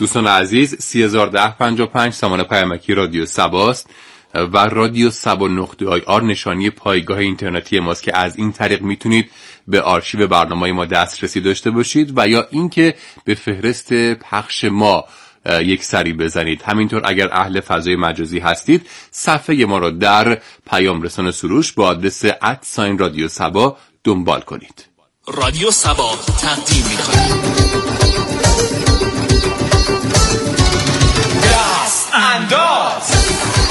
دوستان عزیز 301055 سامان پیامکی رادیو سباست و رادیو سبا.ir نشانی پایگاه اینترنتی ماست که از این طریق میتونید به آرشیو برنامه‌های ما دسترسی داشته باشید و یا اینکه به فهرست پخش ما یک سری بزنید. همینطور اگر اهل فضای مجازی هستید صفحه ما را در پیام رسان سروش با آدرس @رادیو سبا دنبال کنید. رادیو سبا تقدیم می‌کنه دست انداز.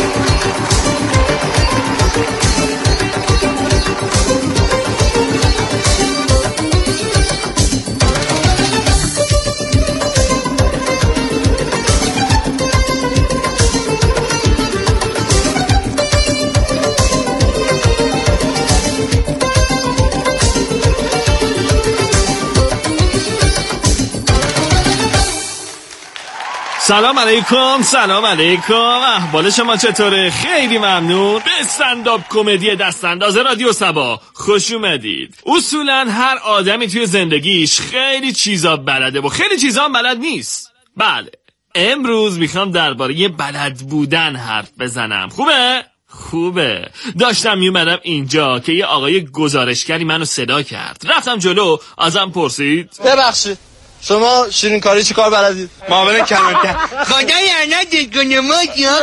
سلام علیکم. احوال شما چطوره؟ خیلی ممنون. به استندآپ کمدی دستانداز رادیو سبا خوش اومدید. اصولا هر آدمی توی زندگیش خیلی چیزا بلده و خیلی چیزا بلد نیست. بله، امروز میخوام درباره بلد بودن حرف بزنم. خوبه. داشتم میومدم اینجا که یه آقای گزارشگری منو صدا کرد. رفتم جلو، ازم پرسید ببخشید شما شیرین کاری چی کار بلدید؟ معاون کلانتر. خدای لعنتت کنه ما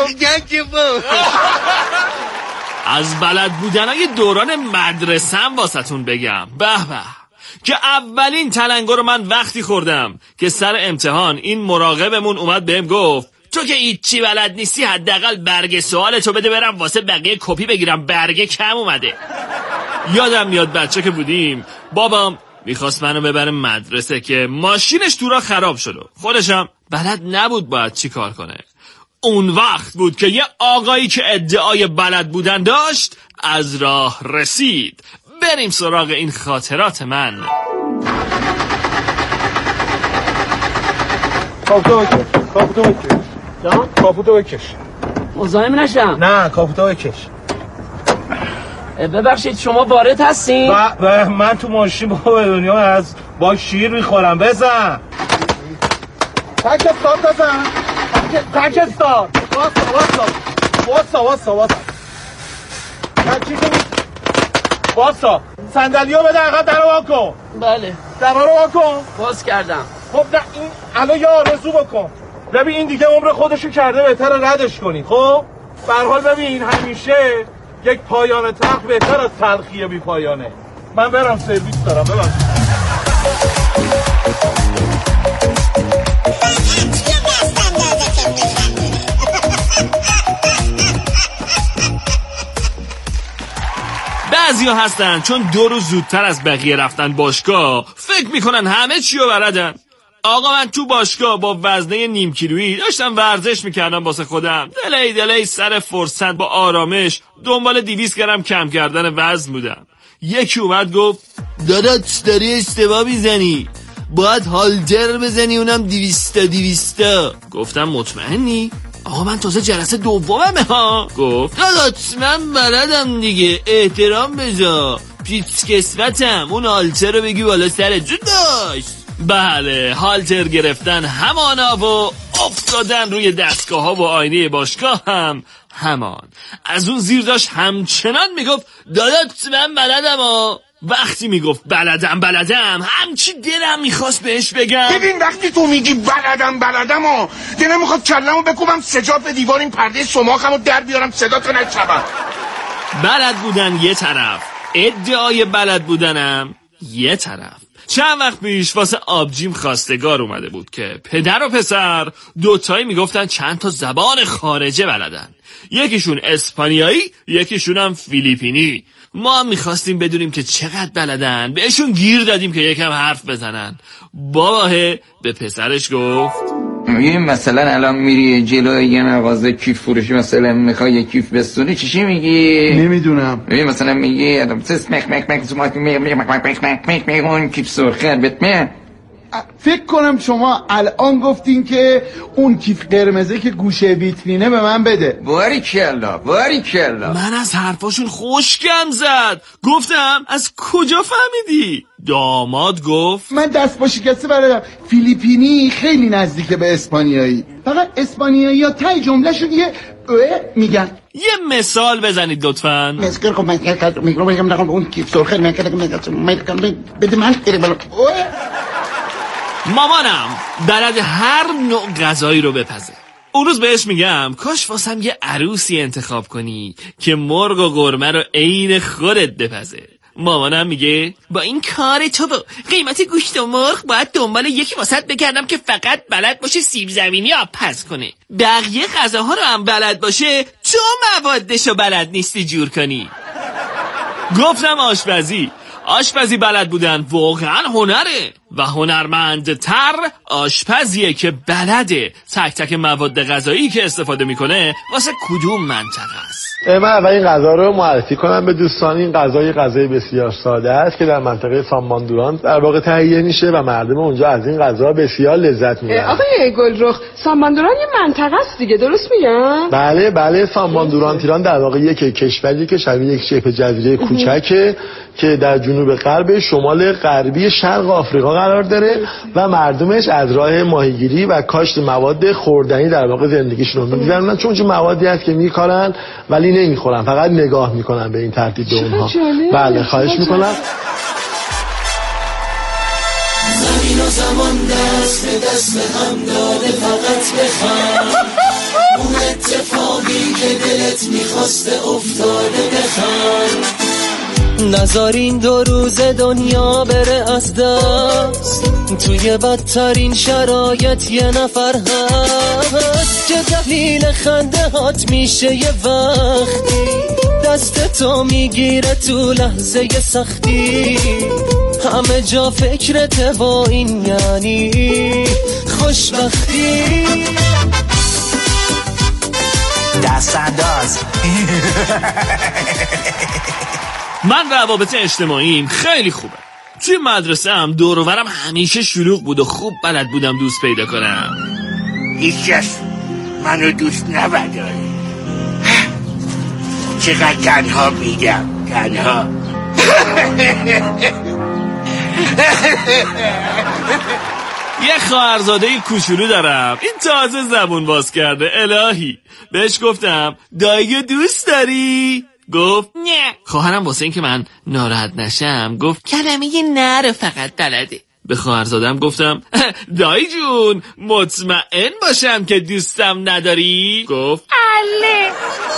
از بلد بودنای دوران مدرسه‌ام واسهتون بگم. به که اولین تلنگر رو من وقتی خوردم که سر امتحان این مراقبمون اومد بهم گفت تو که هیچی بلد نیستی، حداقل برگ سوالتو بده برم واسه بقیه کپی بگیرم، برگ کم اومده. یادم میاد بچه که بودیم بابام میخواست منو ببره مدرسه که ماشینش تو راه خراب شد. خودشم بلد نبود باید چی کار کنه. اون وقت بود که یه آقایی که ادعای بلد بودن داشت از راه رسید. بریم سراغ این خاطرات من. کاپوتو بکش. مزاحم نشم. نه کاپوتو بکش. ببخشید شما وارد هستین؟ من تو ماشین با دنیا از با شیر میخورم. بزن تک استارت بزن. تک استارت. واسا صندلیو بده عقب، درو وا کن. بله درو وا کن. باز کردم. خب نه این الان یه آرزو بکن. ببین این دیگه عمر خودشو کرده، بهتره ردش کنی. خب به هر حال ببین همیشه یک پایان تلخ بهتر از تلخی بی پایانه. من برم سرویس دارم. ببخشید. بعضیا هستن چون 2 روز زودتر از بقیه رفتن باشگاه فکر میکنن همه چی رو بلدن. آقا من تو باشگاه با وزنه نیم کیلویی داشتم ورزش میکردم واسه خودم. دلی سر فرصت با آرامش دنبال 200 گرم کم کردن وزن بودم. یکی اومد گفت داداش داری اشتباه میزنی، باید هالتر بزنی، اونم 200. گفتم مطمئنی؟ آقا من تازه جلسه دوممه ها. گفت داداش من بلدم دیگه، احترام بذار، پیچ کسوتم، اون هالتر رو بگی بالا سرت جون داشت. بله، هالتر گرفتن همانا و افتادن روی دستگاه ها و آینه باشگاه هم همان. از اون زیر داشت همچنان میگفت داداش من بلدم ها. وقتی میگفت بلدم همچی دلم میخواست بهش بگم ببین وقتی تو میگی بلدم ها دلم میخواد کلمو بکوبم سجاد به دیوار، این پرده سماخمو در بیارم صدا تو نشنوم. بلد بودن یه طرف، ادعای بلد بودنم یه طرف. چند وقت پیش واسه آبجیم خواستگار اومده بود که پدر و پسر دوتایی میگفتن چند تا زبان خارجه بلدن، یکیشون اسپانیایی یکیشون هم فیلیپینی. ما هم میخواستیم بدونیم که چقدر بلدن، بهشون گیر دادیم که یکم حرف بزنن. باباه به پسرش گفت میگیم مثلا الان میری جلوی یه مغازه کیف فروشی مثلا میخوای یه کیف بستونی چی میگی؟ نمیدونم. میگی مثلا میگی اون کیف سرخه بتمه فکر کنم شما الان گفتین که اون کیف قرمزه که گوشه ویترینه به من بده. باریکلا. من از حرفاشون خوشگم زد. گفتم از کجا فهمیدی؟ داماد گفت من دست با شکسته بلدم. فیلیپینی خیلی نزدیکه به اسپانیایی، فقط اسپانیایی ها تای جمله شد یه میگن. یه مثال بزنید لطفاً. مسکر کن من میگم نگم اون کیف سرخه من بده من مامانم بلد هر نوع غذایی رو بپزه. اون روز بهش میگم کاش واسم یه عروسی انتخاب کنی که مرغ و قرمه رو عین خودت بپزه. مامانم میگه با این کار تو با قیمت گوشت و مرغ باید دنبال یکی واسط بگردم که فقط بلد باشه سیب زمینی آب پز کنه. بقیه غذاها رو هم بلد باشه، تو موادشو بلد نیستی جور کنی. گفتم آشپزی بلد بودن واقعا هنره و هنرمندتر آشپزیه که بلده تک تک مواد غذایی که استفاده میکنه واسه کدوم منطقه است. من اول این غذا رو معرفی کنم به دوستان. این غذای بسیار ساده است که در منطقه ساماندوران در واقع تهیه میشه و مردم اونجا از این غذا بسیار لذت میبرن. آقای گلرخ، ساماندوران یه منطقه است دیگه، درست میگم؟ بله ساماندوران تیران در واقع یک کشوری که شبیه یک شبه جزیره کوچکه که در جنوب غرب شمال غربی شرق آفریقا قرار داره و مردمش از راه ماهیگیری و کاشت مواد خوردنی در واقع زندگیشون رو می‌گذرونن، چون چه موادی هست که می‌کارن ولی نمی‌خورن، فقط نگاه می‌کنن به این ترتیب به اونها. بله خواهش می‌کنم. زمین و زمان دست به دست هم داده، فقط بخوام اون اتفاقی که دلت می‌خواسته افتاده. بخوام نذارین 2 روز دنیا بره از دست، توی بدترین شرایط یه نفر هست که دلیل خنده هات میشه یه وقتی دست تو میگیره تو لحظه سختی. همه جا فکرت با این یعنی خوشبختی. دست انداز. من روابط اجتماعیم خیلی خوبه. توی مدرسه هم دور و برم همیشه شلوغ بود و خوب بلد بودم دوست پیدا کنم. هیچ کس منو دوست نداره. چقدر تنها میگم، تنها. یه خواهرزاده کوچولو دارم، این تازه زبون باز کرده. الهی بهش گفتم دایی دوست داری؟ گفت نه. خواهرم واسه این که من ناراحت نشم گفت کلمه نه رو فقط بلده. به خواهرزادم گفتم دایی جون مطمئن باشم که دوستم نداری؟ گفت اله.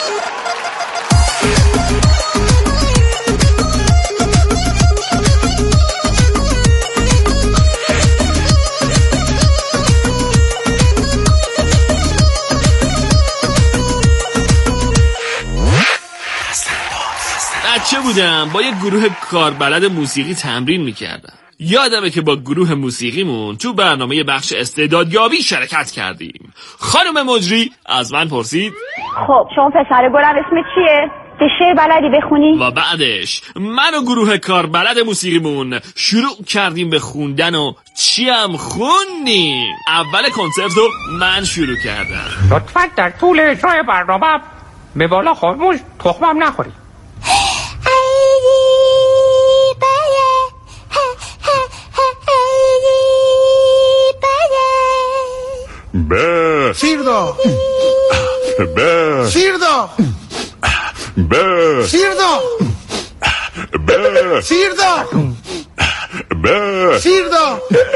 بچه بودم با یه گروه کاربلد موسیقی تمرین میکردم. یادمه که با گروه موسیقیمون تو برنامه بخش استعدادیابی شرکت کردیم. خانم مجری از من پرسید خب شما پسر گلم اسمت چیه؟ که شعر بلدی بخونی؟ و بعدش من و گروه کاربلد موسیقیمون شروع کردیم به خوندن و چیم خوندیم. اول کنسرت رو من شروع کردم. لطفاً در طول اجرای برنامه به بالا خاموش تخمم نخوری. به سیردا به سیردا به سیردا به سیردا به سیردا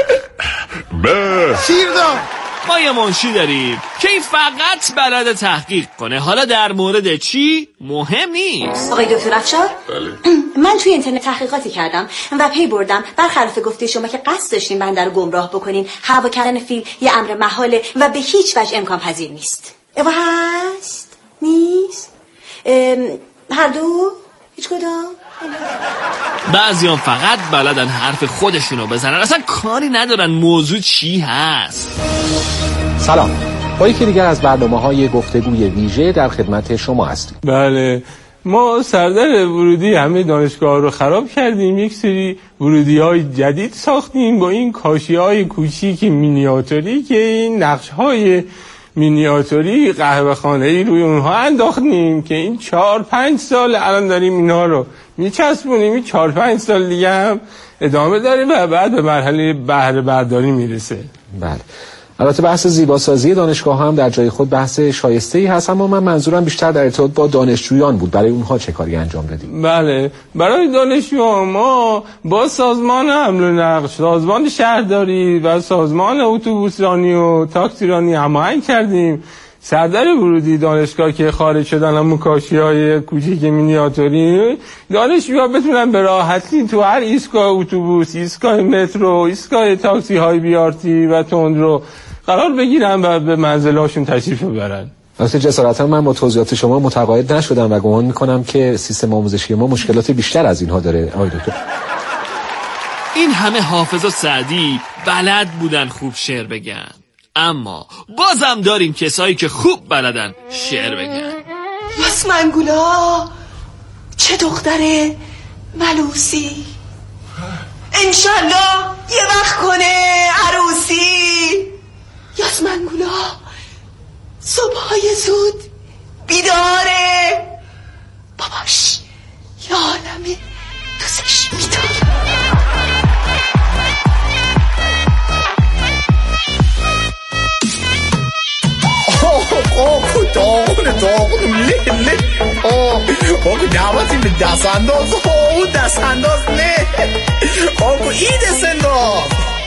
به سیردا. ما یه منشی داریم که این فقط بلد تحقیق کنه، حالا در مورد چی مهم نیست. آقای دکتر افشار، من توی اینترنت تحقیقاتی کردم و پی بردم برخلاف گفته شما که قصد داشتین بنده رو گمراه بکنین، هوا کردن فیل یه امر محاله و به هیچ وجه امکان پذیر نیست. اوا هست؟ نیست؟ هر دو؟ هیچ کدام؟ بعضی هم فقط بلدن حرف خودشونو بزنن، اصلا کاری ندارن موضوع چی هست. سلام، با یکی دیگر از برنامه‌های گفتگوی ویژه در خدمت شما هستیم. بله، ما سردر ورودی همه دانشگاه رو خراب کردیم، یک سری ورودی‌های جدید ساختیم با این کاشی‌های کوچیک مینیاتوری که این نقش‌های مینیاتوری قهوه‌خانه‌ای روی اونها انداختیم که این 4-5 سال الان داریم اینا رو میچسبونیم. این 4-5 سال دیگه هم ادامه داره و بعد به مرحله بهره برداری میرسه. بله. البته بحث زیباسازی دانشگاه هم در جای خود بحث شایسته‌ای هست، اما من منظورم بیشتر در ارتباط با دانشجویان بود. برای اونها چه کاری انجام دادیم؟ بله، برای دانشجویان ما با سازمان حمل و نقل، سازمان شهرداری و سازمان اتوبوسرانی و تاکسیرانی هماهنگ کردیم. سردر ورودی دانشگاه که خارج شدن همون کاشی‌های کوچیک مینیاتوری، دانشجوها بتونن به راحتی تو هر ایستگاه اتوبوس، ایستگاه مترو، ایستگاه تاکسی‌های BRT و تندرو قرار بگیرن و به منزل‌هاشون تشریف ببرن. البته جسارتا من با توضیحات شما متقاعد نشدم و گمان می‌کنم که سیستم آموزشی ما مشکلات بیشتر از اینها داره. آقای دکتر، این همه حافظ و سعدی بلد بودن خوب شعر بگن، اما بازم داریم کسایی که خوب بلدن شعر بگن. یاسمنگولا چه دختره ملوسی، انشالله یه وقت کنه عروسی. یاسمنگولا صبحای زود بیداره، باباش یه عالمه دوستش بیداره. داغون له آقا دعوتیم به دست انداز. دست انداز نه آقا ای دست انداز.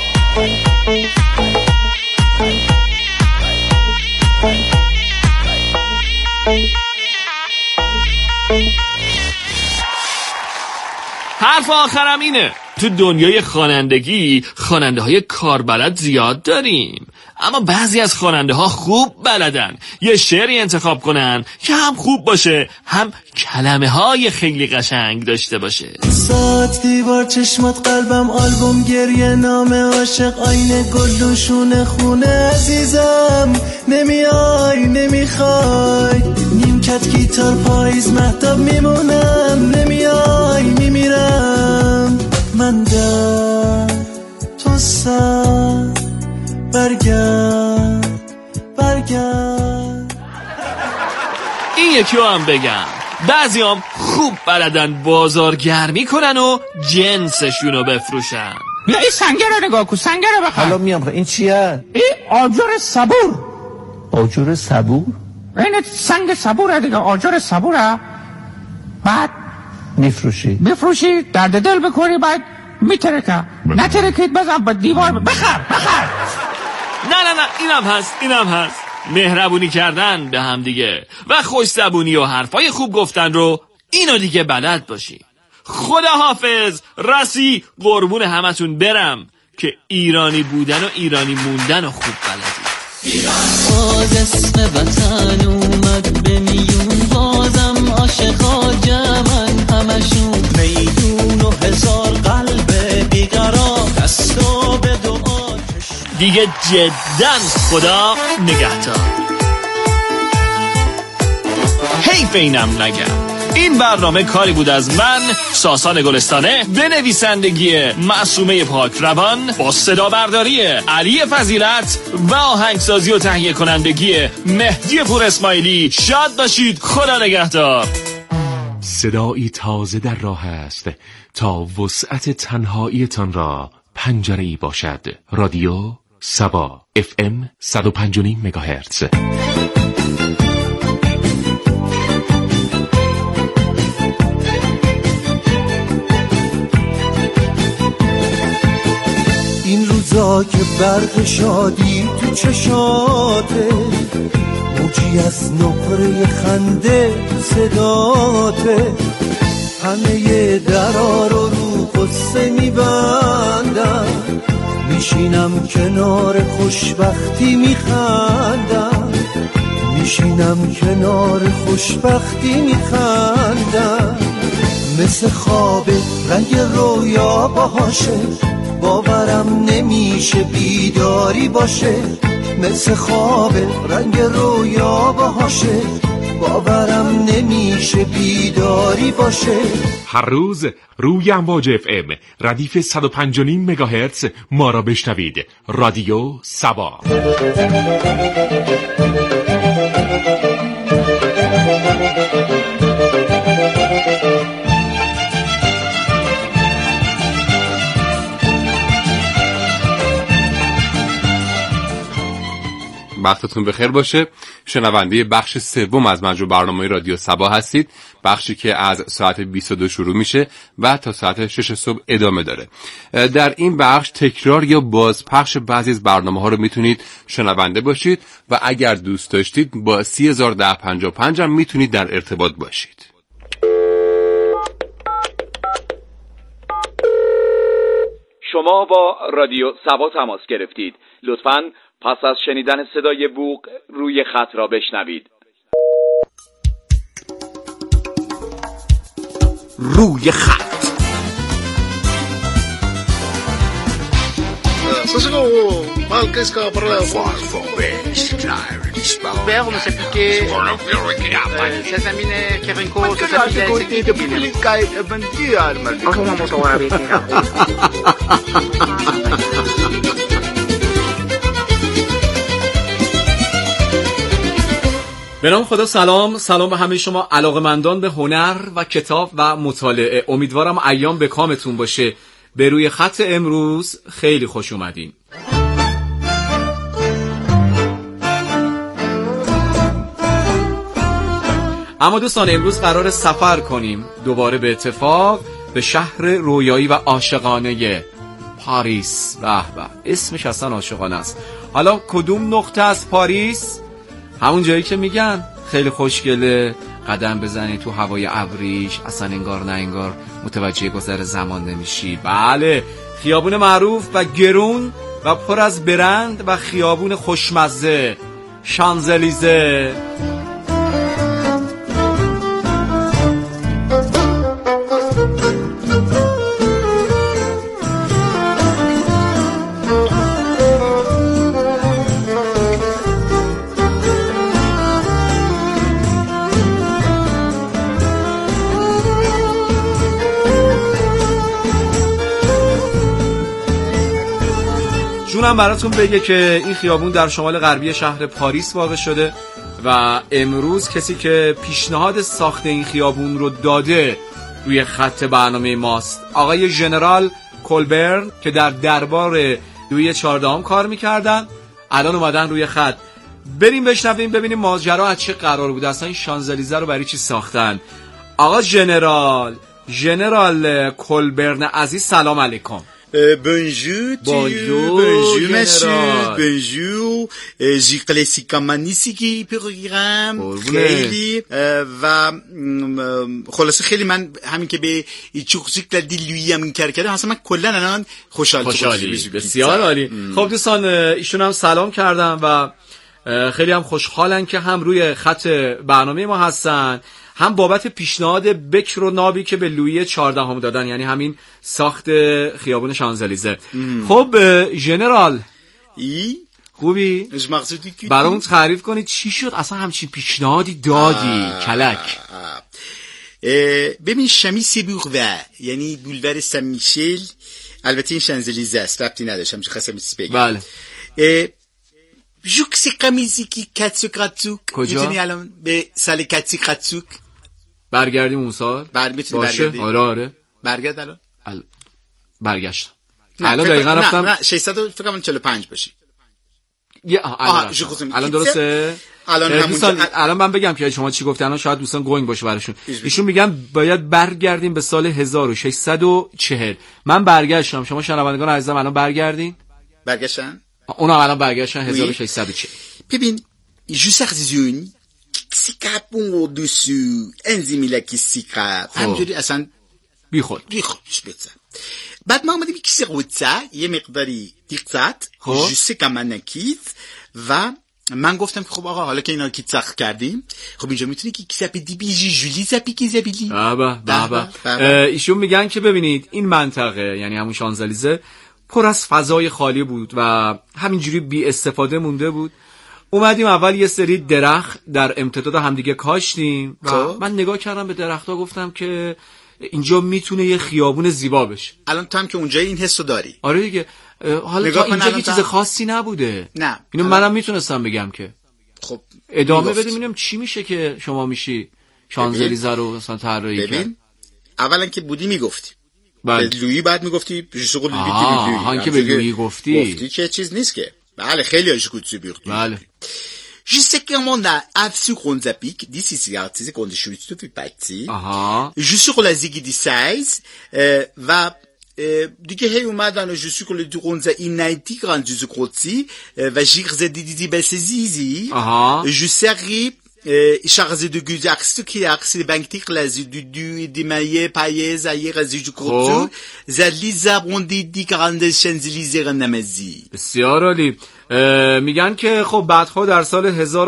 حرف آخرم اینه، تو دنیای خوانندگی خواننده های کاربلد زیاد داریم، اما بعضی از خواننده ها خوب بلدن یه شعری انتخاب کنن که هم خوب باشه هم کلمه های خیلی قشنگ داشته باشه. ساعت دیوار چشمات قلبم آلبوم گریه نامه عاشق آینه گلوشونه خونه عزیزم نمیای نمیخوای نیمکت گیتار پاییز مهتاب میمونم نمیای میمیرم من در تو سر برگرد این یکی رو هم بگم، بعضی هم خوب بلدن بازارگرمی کنن و جنسشونو بفروشن. بیا این سنگه رو نگاه کن، سنگه رو بخواه. حالا میام. این چیه؟ این آجر صبور. آجر صبور؟ این سنگ صبوره دیگه، آجر صبوره. بعد میفروشی درد دل بکنی، بعد میترکه نترکید بزن با دیوار بخر. نه اینم هست مهربونی کردن به هم دیگه و خوش‌زبونی و حرفای خوب گفتن رو اینو دیگه بلد باشی. خدا حافظ، رسی قربون همتون برم که ایرانی بودن و ایرانی موندن و خوب بلدی. باز اسم وطن اومد به میون، بازم عاشقا جمعن همشون، میدون و هزار قلب بیقرار، دستا به دعا دیگه جدن خدا نگهدار. حیف اینم نگم، این برنامه کاری بود از من ساسان گلستانه به نویسندگی معصومه پاک روان با صدا برداری علی فضیلت و آهنگسازی و تهیه کنندگی مهدی پور اسماعیلی. شاد باشید، خدا نگهدار. صدایی تازه در راه است تا وسعت تنهاییتان را پنجره‌ای باشد. رادیو سبا FM 105.9 مگاهرتز. این روزا که برق شادی تو چشاته، موجی از نقره خنده صداته، همه درا رو قصه میبندم، میشینم کنار خوشبختی میخندم، میشینم کنار خوشبختی میخندم، مثل خواب رنگ رویا باشه، باورم نمیشه بیداری باشه، مثل خواب رنگ رویا باشه، باورم نمیشه بیداری باشه. هر روز روی امواج FM ردیف 105.5 مگاهرتز ما را بشنوید. رادیو سبا. وقتتون بخیر باشه. شنونده بخش سوم از مجموع برنامه رادیو سبا هستید، بخشی که از ساعت 22 شروع میشه و تا ساعت 6 صبح ادامه داره. در این بخش تکرار یا بازپخش بعضی از برنامه ها رو میتونید شنونده باشید و اگر دوست داشتید با 301055 هم میتونید در ارتباط باشید. شما با رادیو سبا تماس گرفتید. لطفاً پس از شنیدن صدای بوق روی خط را بشنوید. روی خط. به نام خدا. سلام به همه شما علاقه‌مندان به هنر و کتاب و مطالعه. امیدوارم ایام به کامتون باشه. به روی خط امروز خیلی خوش اومدین. اما دوستان امروز قرار سفر کنیم دوباره به اتفاق به شهر رویایی و عاشقانه پاریس. به به، اسمش اصلا عاشقانه است. حالا کدوم نقطه از پاریس؟ همون جایی که میگن خیلی خوشگله، قدم بزنی تو هوای ابریش، اصلا انگار نه انگار متوجه گذر زمان نمیشی. بله، خیابون معروف و گرون و پر از برند و خیابون خوشمزه، شانزلیزه. جونم براتون بگه که این خیابون در شمال غربی شهر پاریس واقع شده و امروز کسی که پیشنهاد ساخت این خیابون رو داده روی خط برنامه ماست آقای ژنرال کولبرن که در دربار لویی 14 کار میکردن. الان اومدن روی خط. بریم بشنویم ببینیم ماجرا از چه قرار بوده، اصلا این شانزلیزه رو برای چی ساختن. آقا ژنرال کولبرن عزیز، سلام علیکم. Bonjour monsieur, bonjour. جیقلسی کامانیسی که پیغیرم خیلی و خلاصه خیلی من همین که به چوکسیکل دیلویی هم کار کردم اصلا من کلا الان خوشحالی. بسیار عالی. خب دوستان ایشون هم سلام کردم و خیلی هم خوشحالن که هم روی خط برنامه ما هستن، هم بابت پیشنهاد بکر و نابی که به لویی 14 دادن، یعنی همین ساخت خیابون شانزلیزه. خب ژنرال خوبی؟ برامون تعریف کنید چی شد اصلا همچین پیشنهادی دادی؟ کلک. ببین شمی سبوغوه یعنی بولوار سن میشل، البته این شانزلیزه است، ربطی نداشتم چه خواستم بگم. بله. جوکسی قمیزی که کتسوک راتسوک میتونی الان به سال کتسوک راتسوک برگردیم اون سال؟ باشه. آره برگرد الان. برگشتم الان دقیقا رفتم. نه 645 باشی. الان درسته؟ الان من بگم که شما چی گفتن، الان شاید دوستان گوینگ باشه براشون. ایشون میگن باید برگردیم به سال 1640. من برگشتم، شما شنوندگان عزیزم الان برگردین. برگشتن؟ اونا الان برگشتن 1640. ببین جوسر زیون سیکاپون و دوسو انزیمیلا کی سیکاپ همجوری اصلا بی خود بزن. بعد ما اومدیم کسی قوطه یه مقداری دیقت جوسه کمان نکید و من گفتم که خب آقا حالا که اینا کیت سخت کردیم، خب اینجا میتونی که کیساپی دی بیجی جولی زپی کی زبیلی. ایشون میگن که ببینید این منطقه یعنی همون شانزلیزه پر از فضای خالی بود و همینجوری بی استفاده مونده بود. اومدیم اول یه سری درخت در امتداد همدیگه کاشتیم و من نگاه کردم به درخت‌ها گفتم که اینجا میتونه یه خیابون زیبا بشه. الان تو هم که اونجا این حسو داری. آره دیگه. حالا تا اینجا که چیز خاصی نبوده. نه. اینو منم میتونستم بگم که خب ادامه بدیم ببینیم چی میشه که شما میشی شانزلیزه رو مثلا طراحی کرد. اولا که بودی میگفتی. بله. لویی بعد میگفتی جوسو لویی لویی. که به لویی گفتی که چیز نیست که. بله خیلی هاش گوتسو بیختی. بله. Je sais comment on a absurd on zapik d'ici c'est qu'on est juste depuis parti. Je suis sur la zigi di size va دیگه هی اومدن و je suis sur le durunza inaiti grand du krotsi va jigze di beszizi. Je serai chargé de guzaxtu ki axi banktik lazi du dimaye paye zaire azi du krotsu zaliza bondi di grande chanzelize namazi. بسیار عالی. میگن که خب بعدها در سال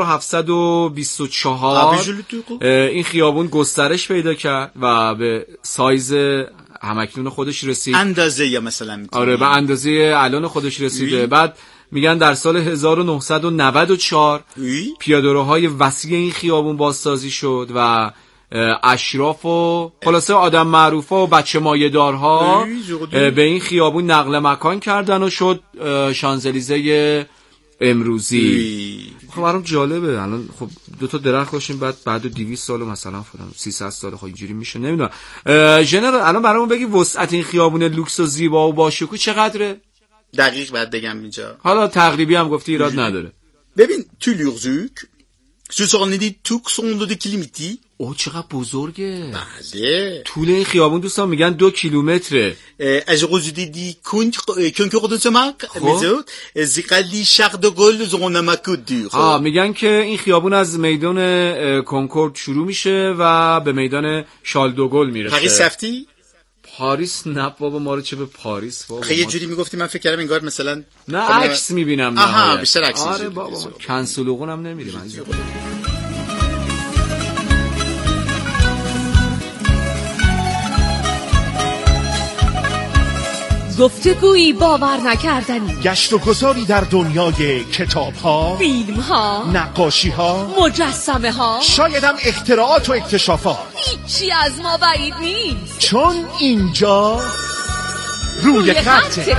1724 این خیابون گسترش پیدا کرد و به سایز همکنون خودش رسید. اندازه یا مثلا آره به اندازه الان خودش رسیده. بعد میگن در سال 1994 پیاده‌روهای وسیع این خیابون بازسازی شد و اشراف و خلاصه آدم معروفا و بچه مایه‌دارها به این خیابون نقل مکان کردن و شد شانزلیزه امروزی. خب برام جالبه. الان خب دو تا درخت داشتیم بعد 200 سال مثلا فلان 300 سال خب اینجوری میشه نمیدونم. ژنرال الان برامون بگی وسعت این خیابون لوکس و زیبا و باشکوه چقدره؟ دقیق بعد بگم اینجا. حالا تقریبی هم گفتی ایراد نداره. ببین تو لورزوک سوسورندی توک سوندو د کیلومتری. اوه چقدر بزرگه. بله. طول این خیابون دوستان میگن 2 کیلومتره. از روزدی کنکور سماک میزود زیقلی شاخ دو گل زونماکودی. میگن که این خیابون از میدان کنکورد شروع میشه و به میدان شارل دو گل میرسه. پاریس رفتی؟ پاریس نه بابا ما رو چه به پاریس بابا. خیلی جوری میگفتی من فکر کردم انگار مثلا نه عکس میبینم. آها بیشتر عکس. آره بابا کنسولوغون هم نمیریم عزیزم. گفتگویی باور نکردنی، گشت و گذاری در دنیای کتاب ها، فیلم ها، نقاشی ها، مجسمه ها، شاید هم اختراعات و اکتشافات. هیچی از ما بعید نیست چون اینجا روی خطه.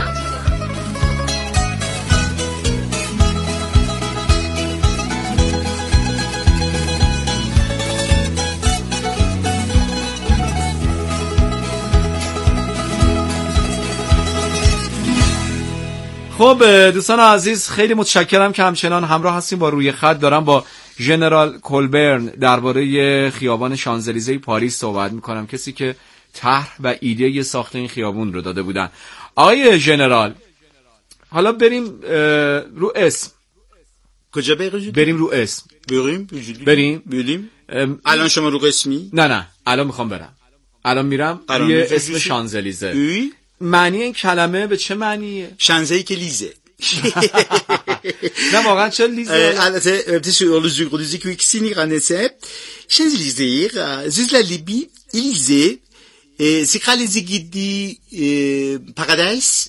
خب دوستان عزیز خیلی متشکرم که همچنان همراه هستیم با روی خط. دارم با ژنرال کولبرن درباره خیابان شانزلیزه پاریس صحبت میکنم، کسی که طرح و ایده ساخت این خیابون رو داده بودن. آقای ژنرال حالا بریم رو اسم. کجا بریم؟ بریم رو اسم. بریم. الان شما رو اسمی؟ نه الان میخوام برم. الان میرم روی اسم شانزلیزه. معنی این کلمه به چه معنیه؟ شانزلیزه که لیزه. نه واقعا چه لیزه؟ البته روزی که ikisini قنسه شانزلیزه زوز لیبی لیزه زیقالیزی گیدی پارادایس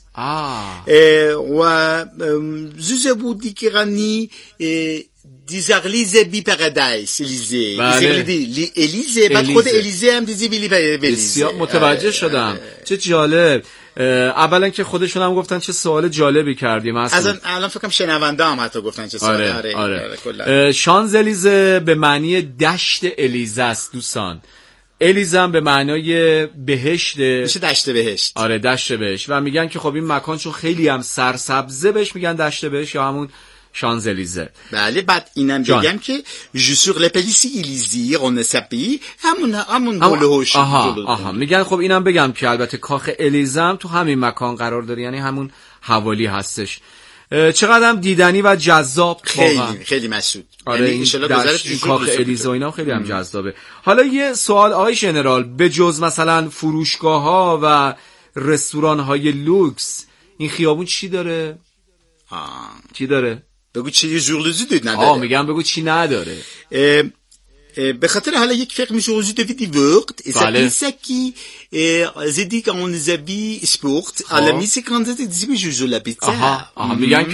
و زوز بودی که غنی دیزاغلیزه بی پارادایس الیزه. الیزه بعد خود الیزه هم دیزی بیلی بلیزه. متوجه شدم. چه جالب. اولا که خودشون هم گفتن چه سوال جالبی کردیم. الان فکرم شنونده هم حتی گفتن چه سوال. آره. شانزلیزه به معنی دشت الیزه است دوستان. الیزه هم به معنای بهشت. میشه دشت بهشت. آره دشت بهشت. و میگن که خب این مکان چون خیلی هم سرسبزه بهش میگن دشت بهشت یا همون شانزلیزه. بله. بعد اینم بگم که جو سور لپلیسی الیزی اون سپی همون هولوش. آها میگن خب اینم بگم که البته کاخ الیزه هم تو همین مکان قرار داره، یعنی همون حوالی هستش. چقدر هم دیدنی و جذاب. خیلی مسعود. آره این کاخ الیزه و اینا خیلی هم جذابه. حالا یه سوال آقای ژنرال، به جز مثلا فروشگاه ها و رستوران های لوکس این خیابون چی داره؟ چی داره؟ بگو چی جورلوزی دید نداره. میگم بگو چی نداره. به خاطر حالا یک فرق میشه وجود دویدی وقت سکی زدی که اون زبی سپورت علمی سکانده دیزی به جوجو لپیتزا. میگن که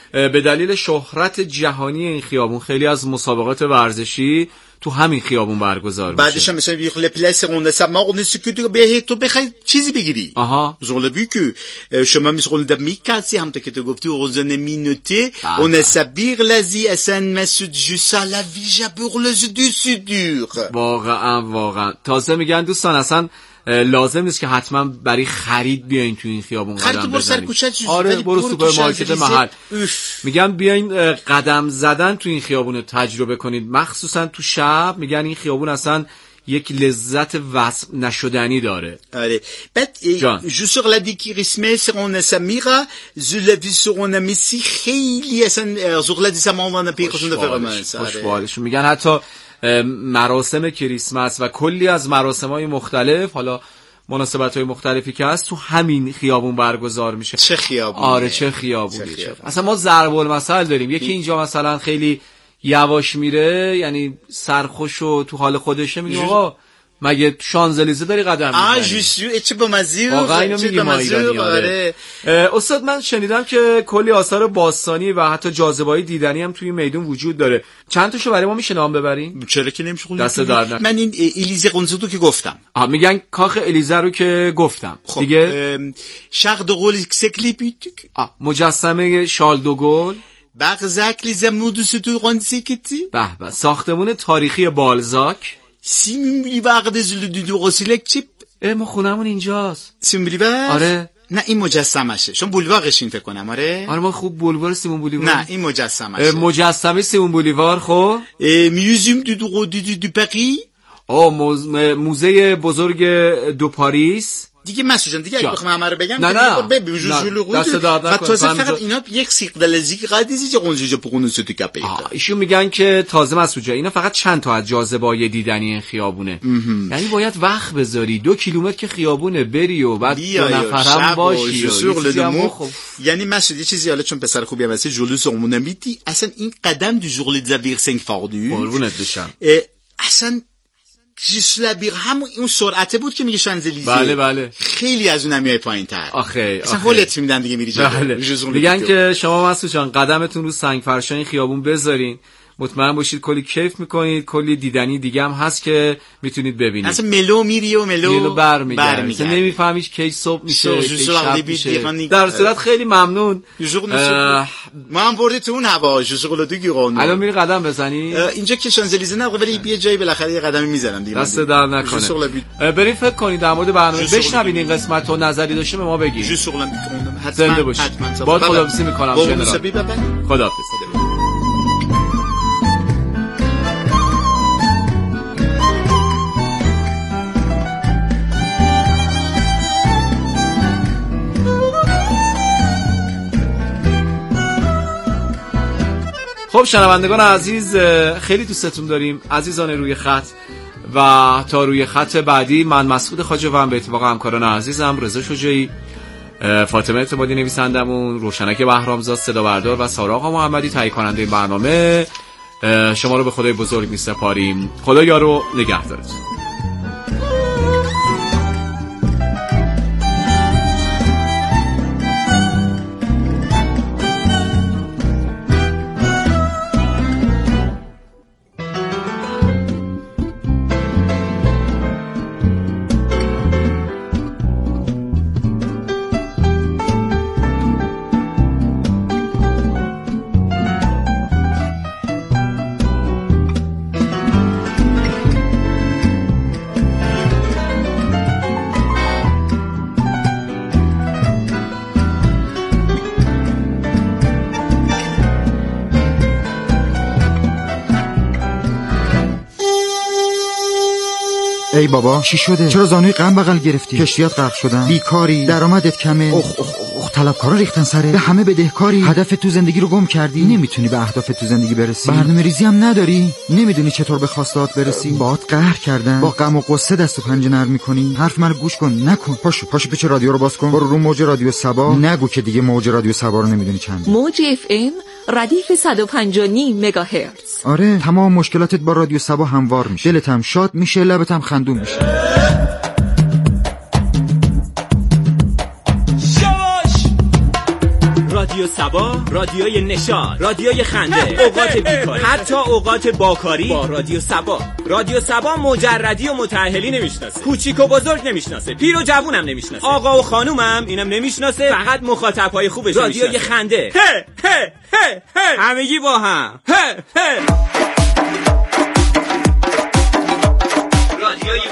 به دلیل شهرت جهانی این خیابون خیلی از مسابقات ورزشی تو همین خیابون برگزار میشه. بعدش هم مثلا بیخله پلاس رونده سما سکوتو به تو بخوای چیزی بگیری. آها. زول بیکو شما مثل در میکاسی هم تا که تو گفتی روزانه مینوته اون سبیر لذی اصلا مسعود جوسا لا ویژا بغلز دوسدور. واقعا تازه میگن دوستان اصلا لازم نیست که حتما برای خرید بیاین تو این خیابون قدم بزنید. آره برو سوپرمارکت محل. میگن بیاین قدم زدن تو این خیابون رو تجربه کنید، مخصوصا تو شب. میگن این خیابون اصلا یک لذت وصف نشدنی داره. آره بعد جو سور لا دیکریسمه سرون سمیرا زولوی سرون میسی خیلی اصلا زور لا دیسامون پیکشون فرمانس. خوشحالشون میگن حتی مراسم کریسمس و کلی از مراسم‌های مختلف، حالا مناسبت‌های مختلفی که هست، تو همین خیابون برگزار میشه. چه خیابونی؟ آره چه خیابونی. اصلا ما ضرب المثل داریم. یکی اینجا مثلا خیلی یواش میره، یعنی سرخوش و تو حال خودشه، میگه آقا مگه شانزلیزه داری قدم میزنی؟ چه با مزیور. واقعا اینو میگیم ایرانی. آره. استاد من شنیدم که کلی آثار باستانی و حتی جاذبه‌های دیدنی هم توی میدون وجود داره. چند تاشو برای ما میشه نام ببرین؟ چرا که نمیشه. دست در نکنه. من این الیزه قنزدو که گفتم. میگن کاخ الیزه رو که گفتم. خب دیگه شارل دو گول سکلیپیتیک. مجسمه شارل دو گول. بغزک لیزمودو ستو قنسیکتی. به ساختمون تاریخی بالزاک. سیمون وقت زلودو قسیلک چیپ. ما خونمون اینجاست. سیمون بولیوار؟ آره. نه این مجسمشه. چون بولیوارشین فکر کنم. آره ما خوب بولیوار سیمون بولیوار. نه این مجسمشه. مجسمه سیمون بولیوار. خب میوزیم دو پاریس. موزه بزرگ دو پاریس. دیگه مسعود جان دیگه اگه بخوام همه رو بگم و تازه فقط اینا یک سیقدلزی قدیزی قنجوجه پقونو سوتو کپه. ایشون میگن که تازه مسعود جان اینا فقط چند تا از جاذبه‌های دیدنی این خیابونه. یعنی باید وقت بذاری 2 کیلومتر که خیابونه بری و بعد 2 نفرم باشی. یعنی مسعود یه چیزی حالا چون پسر خوبی هستی جلوس عمونا میتی اصلا این قدم دو ژورلی زاویر 5 فاردو قربونت بشم. اصلا جسلابیر همون اون سرعته بود که میگه شانزلیزه. بله خیلی از اون میای پایین‌تر. آخه اصلا هولت میدن دیگه میری جلو. میگن که شما مسعود جان قدمتون رو سنگ فرشای خیابون بذارین، مطمئن باشید کلی کیف میکنید، کلی دیدنی دیگه هم هست که میتونید ببینید. اصلا ملو میری و ملو برمیگردی. اصلا نمیفهمیش کی صبح میشه کی شب میشه. در صورت خیلی ممنون. ما هم بردی تو اون هوا جوزقلو دیگه قانون. الان میری قدم بزنی؟ اینجا که شانزلیزه نه ولی یه جایی بالاخره یه قدمی میزنم دیگه. دست در نکنه. بریم فکر کنید در مورد برنامه بشنوید این قسمت و نظری داشته به ما بگید. زنده باشید. با خداحافظی میکنم. خداحافظ. خب شنوندگان عزیز خیلی دوستتون داریم عزیزان روی خط و تا روی خط بعدی من مسعود خواجه و به اتفاق همکاران عزیزم رضا شجاعی، فاطمه اعتمادی نویسندمون، روشنک بهرامزاد صدا بردار و سارا آقا محمدی تهیه کننده این برنامه شما رو به خدای بزرگ میسپاریم. خدا یار و نگهدارتون. ای بابا چی شده؟ چرا زانوی غم بغل گرفتی؟ کشتیات غرق شدن، بیکاری، درآمدت کمه. اخ طلبکارا ریختن سره، به همه بدهکاری، هدف تو زندگی رو گم کردی، نمیتونی به اهداف تو زندگی برسی، برنامه‌ریزی هم نداری، نمیدونی چطور به خواستات برسی، باهات قهر کردن، با غم و غصه دست و پنجه نرم میکنی. حرف منو گوش کن، نکن. پاشو پیچ رادیو رو باز کن، برو رو موج رادیو صبا. نگو که دیگه موج رادیو صبا رو نمیدونی چنده. موج اف ام ردیف 105.9 مگاهرتز. آره تمام مشکلاتت با رادیو صبا هموار میشه، دلت هم شاد میشه، لبت هم خندون میشه. رادیو رادیو سبا، رادیوی نشاط، رادیوی خنده، اوقات بیکاری، حتی اوقات باکاری با رادیو سبا. رادیو سبا مجردی و متأهلی نمیشناسه، کوچیک و بزرگ نمیشناسه، پیر و جوونم نمیشناسه، آقا و خانومم اینم نمیشناسه، فقط مخاطبای خوبش میشناسه. رادیوی خنده، همگی با هم، رادیوی